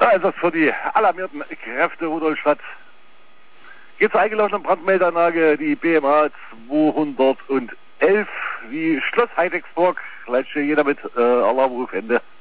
Einsatz für die alarmierten Kräfte Rudolstadt. Geht zur eingelaufenen Brandmeldeanlage, die BMA 211, wie Schloss Heidecksburg. Gleich steht jeder mit Alarmruf Ende.